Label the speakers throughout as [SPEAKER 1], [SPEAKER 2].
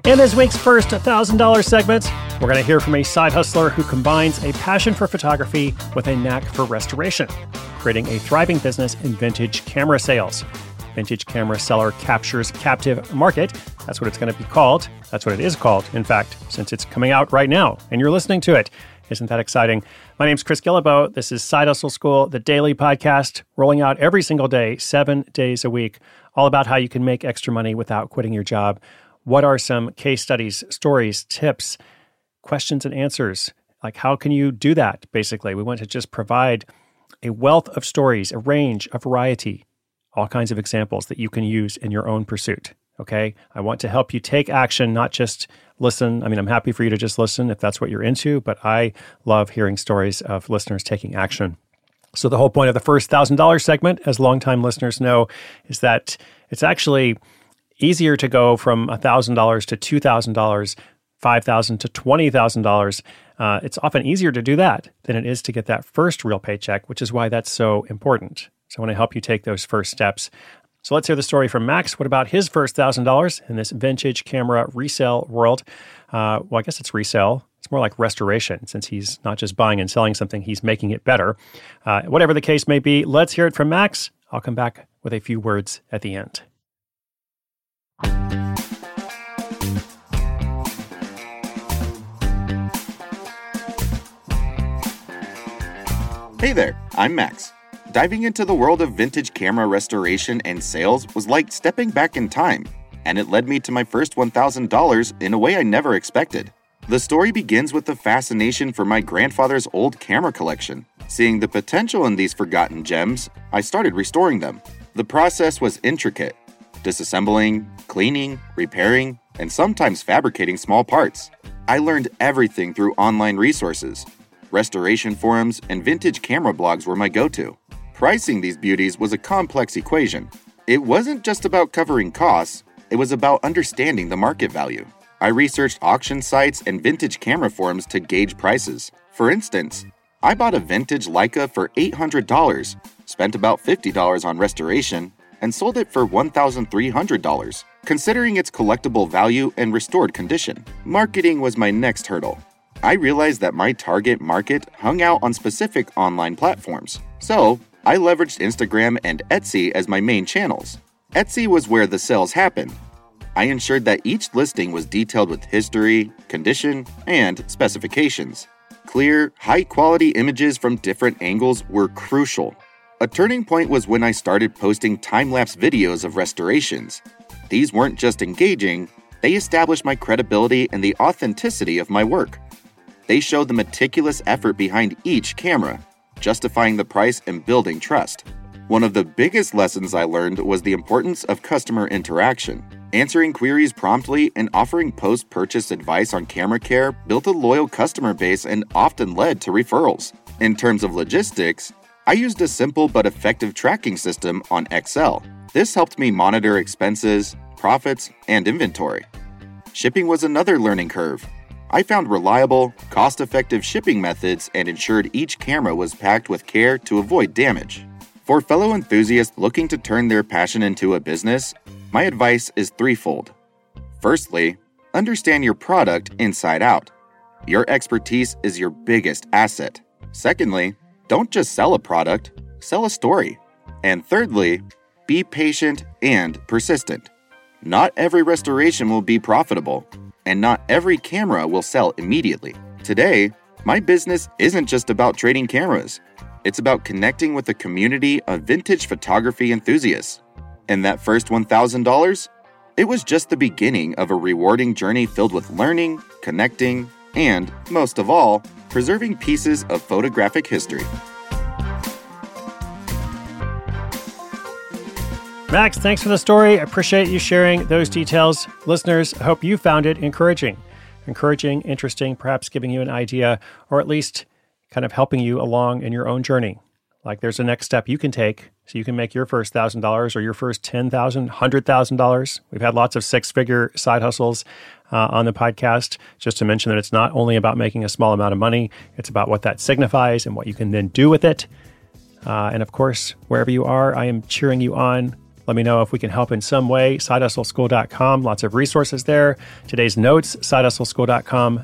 [SPEAKER 1] In this week's first $1,000 segment, we're going to hear from a side hustler who combines a passion for photography with a knack for restoration, creating a thriving business in vintage camera sales. Vintage camera seller captures captive market. That's what it's going to be called. That's what it is called, in fact, since it's coming out right now and you're listening to it. Isn't that exciting? My name's Chris Guillebeau. This is Side Hustle School, the daily podcast, rolling out every single day, 7 days a week, all about how you can make extra money without quitting your job. What are some case studies, stories, tips, questions and answers? Like, how can you do that, basically? We want to just provide a wealth of stories, a range, a variety, all kinds of examples that you can use in your own pursuit, okay? I want to help you take action, not just listen. I mean, I'm happy for you to just listen if that's what you're into, but I love hearing stories of listeners taking action. So the whole point of the first $1,000 segment, as longtime listeners know, is that it's actually easier to go from $1,000 to $2,000, $5,000 to $20,000. It's often easier to do that than it is to get that first real paycheck, which is why that's so important. So I want to help you take those first steps. So let's hear the story from Max. What about his first $1,000 in this vintage camera resale world? Well, I guess it's resale. It's more like restoration, since he's not just buying and selling something, he's making it better. Whatever the case may be, let's hear it from Max. I'll come back with a few words at the end.
[SPEAKER 2] Hey there, I'm Max. Diving into the world of vintage camera restoration and sales was like stepping back in time, and it led me to my first $1,000 in a way I never expected. The story begins with the fascination for my grandfather's old camera collection. Seeing the potential in these forgotten gems, I started restoring them. The process was intricate, disassembling, cleaning, repairing, and sometimes fabricating small parts. I learned everything through online resources. Restoration forums and vintage camera blogs were my go-to. Pricing these beauties was a complex equation. It wasn't just about covering costs, it was about understanding the market value. I researched auction sites and vintage camera forums to gauge prices. For instance, I bought a vintage Leica for $800, spent about $50 on restoration, and sold it for $1,300, considering its collectible value and restored condition. Marketing was my next hurdle. I realized that my target market hung out on specific online platforms. So, I leveraged Instagram and Etsy as my main channels. Etsy was where the sales happened. I ensured that each listing was detailed with history, condition, and specifications. Clear, high-quality images from different angles were crucial. A turning point was when I started posting time-lapse videos of restorations. These weren't just engaging, they established my credibility and the authenticity of my work. They showed the meticulous effort behind each camera, justifying the price and building trust. One of the biggest lessons I learned was the importance of customer interaction. Answering queries promptly and offering post-purchase advice on camera care built a loyal customer base and often led to referrals. In terms of logistics, I used a simple but effective tracking system on Excel. This helped me monitor expenses, profits, and inventory. Shipping was another learning curve. I found reliable, cost-effective shipping methods and ensured each camera was packed with care to avoid damage. For fellow enthusiasts looking to turn their passion into a business, my advice is threefold. Firstly, understand your product inside out. Your expertise is your biggest asset. Secondly, don't just sell a product, sell a story. And thirdly, be patient and persistent. Not every restoration will be profitable, and not every camera will sell immediately. Today, my business isn't just about trading cameras. It's about connecting with a community of vintage photography enthusiasts. And that first $1,000? It was just the beginning of a rewarding journey filled with learning, connecting, and, most of all, preserving pieces of photographic history.
[SPEAKER 1] Max, thanks for the story. I appreciate you sharing those details. Listeners, I hope you found it encouraging, interesting, perhaps giving you an idea, or at least kind of helping you along in your own journey. Like there's a next step you can take so you can make your first $1,000 or your first $10,000, $100,000. We've had lots of six-figure side hustles on the podcast, just to mention that it's not only about making a small amount of money, it's about what that signifies and what you can then do with it. And of course, wherever you are, I am cheering you on. Let me know if we can help in some way. SideHustleSchool.com, lots of resources there. Today's notes, SideHustleSchool.com,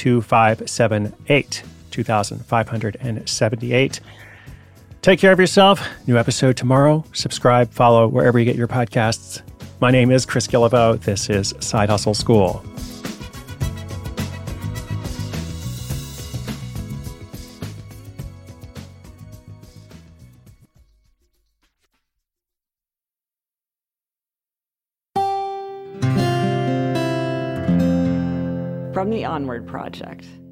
[SPEAKER 1] 2578. Take care of yourself. New episode tomorrow. Subscribe, follow wherever you get your podcasts. My name is Chris Guillebeau. This is Side Hustle School.
[SPEAKER 3] From the Onward Project.